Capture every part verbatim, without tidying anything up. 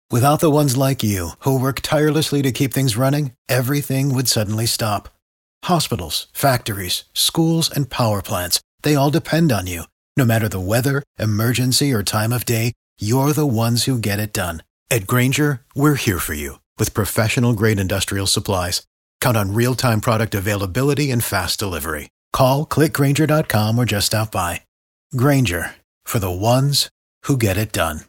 Without the ones like you, who work tirelessly to keep things running, everything would suddenly stop. Hospitals, factories, schools, and power plants, they all depend on you. No matter the weather, emergency, or time of day, you're the ones who get it done. At Grainger, we're here for you with professional-grade industrial supplies. Count on real-time product availability and fast delivery. Call, click Grainger dot com, or just stop by. Grainger, for the ones who get it done.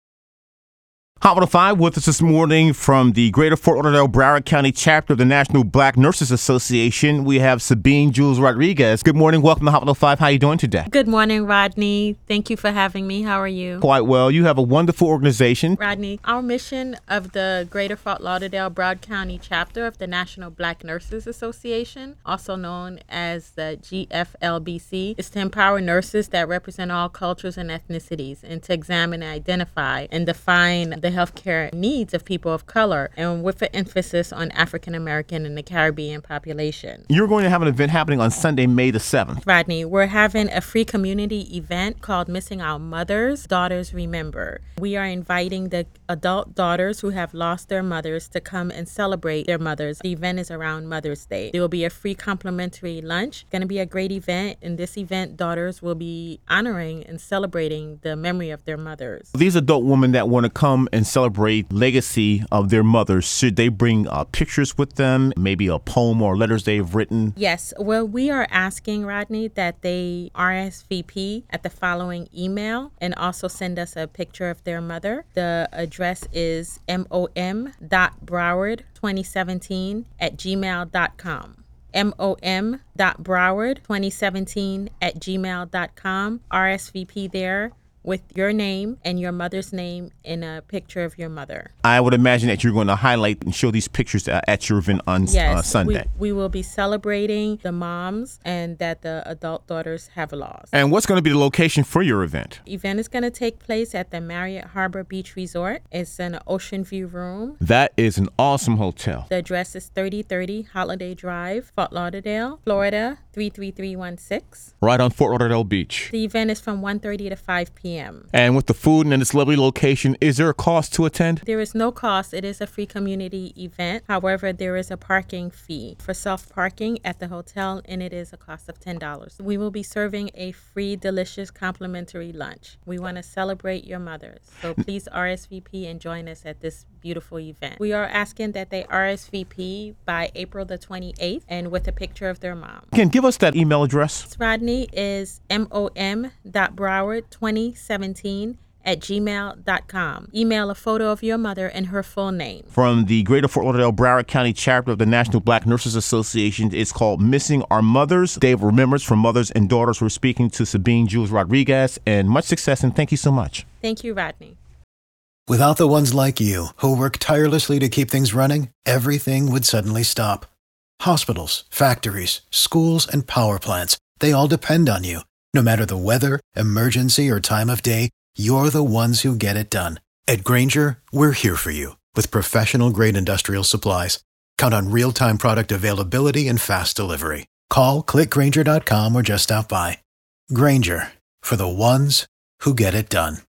Hot one oh five with us this morning from the Greater Fort Lauderdale Broward County chapter of the National Black Nurses Association. We have Sabine Jules Rodriguez. Good morning. Welcome to Hot one oh five. How are you doing today? Good morning, Rodney. Thank you for having me. How are you? Quite well. You have a wonderful organization. Rodney, our mission of the Greater Fort Lauderdale Broward County chapter of the National Black Nurses Association, also known as the G F L B C, is to empower nurses that represent all cultures and ethnicities and to examine and identify and define the healthcare needs of people of color, and with an emphasis on African American and the Caribbean population. You're going to have an event happening on Sunday, May the seventh. Rodney, we're having a free community event called Missing Our Mothers, Daughters Remember. We are inviting the adult daughters who have lost their mothers to come and celebrate their mothers. The event is around Mother's Day. There will be a free complimentary lunch. It's going to be a great event. In this event, daughters will be honoring and celebrating the memory of their mothers. These adult women that want to come and celebrate legacy of their mothers, should they bring uh, pictures with them, maybe a poem or letters they've written? Yes. Well, we are asking, Rodney, that they R S V P at the following email and also send us a picture of their mother. The address is mom dot broward twenty seventeen at gmail dot com. mom dot broward twenty seventeen at gmail dot com. R S V P there with your name and your mother's name and a picture of your mother. I would imagine that you're going to highlight and show these pictures uh, at your event on yes, uh, Sunday. We, we will be celebrating the moms and that the adult daughters have lost. And what's going to be the location for your event? The event is going to take place at the Marriott Harbor Beach Resort. It's in an Ocean View room. That is an awesome hotel. The address is thirty thirty Holiday Drive, Fort Lauderdale, Florida, three three three one six. Right on Fort Lauderdale Beach. The event is from one thirty to five p.m. And with the food and this lovely location, is there a cost to attend? There is no cost. It is a free community event. However, there is a parking fee for self-parking at the hotel, and it is a cost of ten dollars. We will be serving a free, delicious, complimentary lunch. We want to celebrate your mothers. So please R S V P and join us at this beautiful event. We are asking that they R S V P by April the twenty-eighth and with a picture of their mom. Can give us that email address? Rodney is mom dot broward twenty seventeen at gmail dot com. Email a photo of your mother and her full name. From the Greater Fort Lauderdale Broward County chapter of the National Black Nurses Association, it's called Missing Our Mothers. Day of Remembrance for Mothers and Daughters. We're speaking to Sabine Jules Rodriguez, and much success, and thank you so much. Thank you, Rodney. Without the ones like you, who work tirelessly to keep things running, everything would suddenly stop. Hospitals, factories, schools, and power plants, they all depend on you. No matter the weather, emergency, or time of day, you're the ones who get it done. At Grainger, we're here for you with professional-grade industrial supplies. Count on real-time product availability and fast delivery. Call, click Grainger dot com, or just stop by. Grainger, for the ones who get it done.